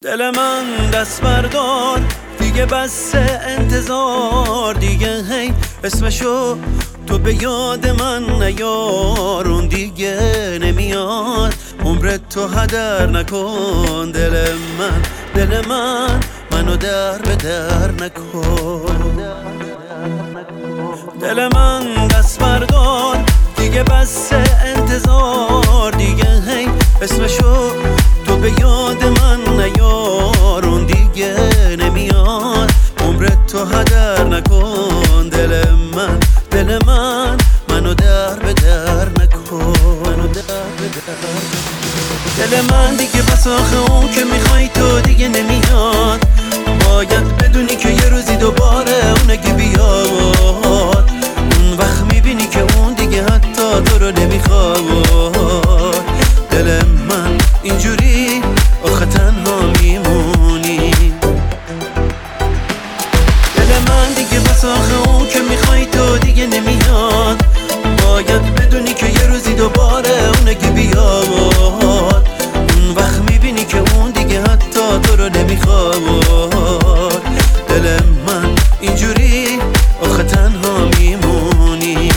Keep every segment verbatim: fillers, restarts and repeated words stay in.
دل من دست بردار، دیگه بس انتظار، دیگه هی اسمشو تو به یاد من نیار، اون دیگه نمیاد، عمرت تو هدر نکن. دل من دل من منو در به در نکن. دل من دست بردار، دیگه بس انتظار، دیگه هی اسمشو تو به یاد من نیار، اون دیگه نمیاد، عمرت تو هدر نکن. دل من دل من منو در به در نکن. منو در به در نکن. دل من دیگه بس آخه اون که میخوای تو دیگه نمیاد، باید بدونی که یه روزی دوباره اون اگه بیاد، اون وقت میبینی که اون دیگه حتی تو رو نمیخواد. دل من اینجوری آخه تنها میمونی. دل من دیگه بس آخه اون که میخوای تو دیگه نمیاد، باید بدونی که یه روزی دوباره اون اگه بیاد، اون وقت میبینی که اون دیگه حتی تو رو نمیخواد. دل من اینجوری آخه تنها میمونی.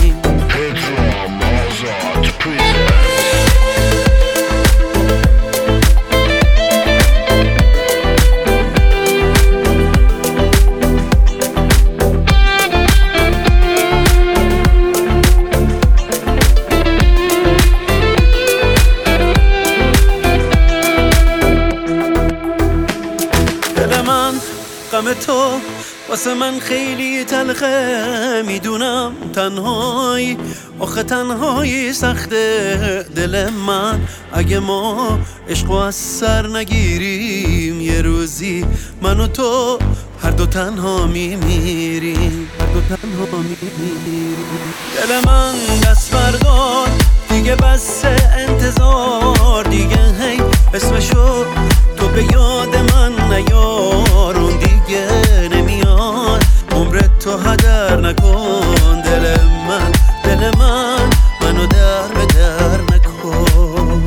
غم تو واسه من خیلی تلخه، میدونم تنهایی آخه تنهایی سخته. دل من اگه ما عشقو از سر نگیریم، یه روزی من و تو هر دو تنها میمیریم. هر دو تنها میمیریم. دل من دست بردار، دیگه بس انتظار، دیگه هی اسمشو تو به یاد من نیار، اون دیگه نمیاد، عمرت تو هدر نکن. دل من دل من منو در به در نکن.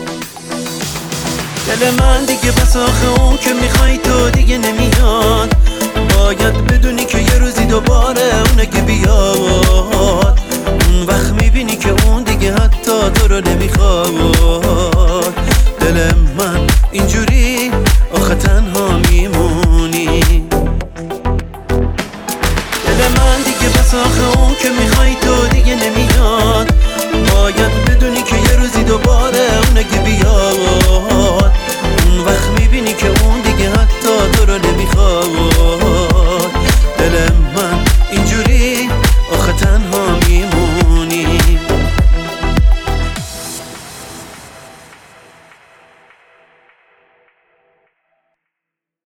دل من دیگه بس آخه اون که میخوای تو دیگه نمیاد، باید بدونی که یه روزی دوباره اون اگه بیاد، اون وقت میبینی که اون دیگه حتی تو رو نمیخواد. دل من اینجوری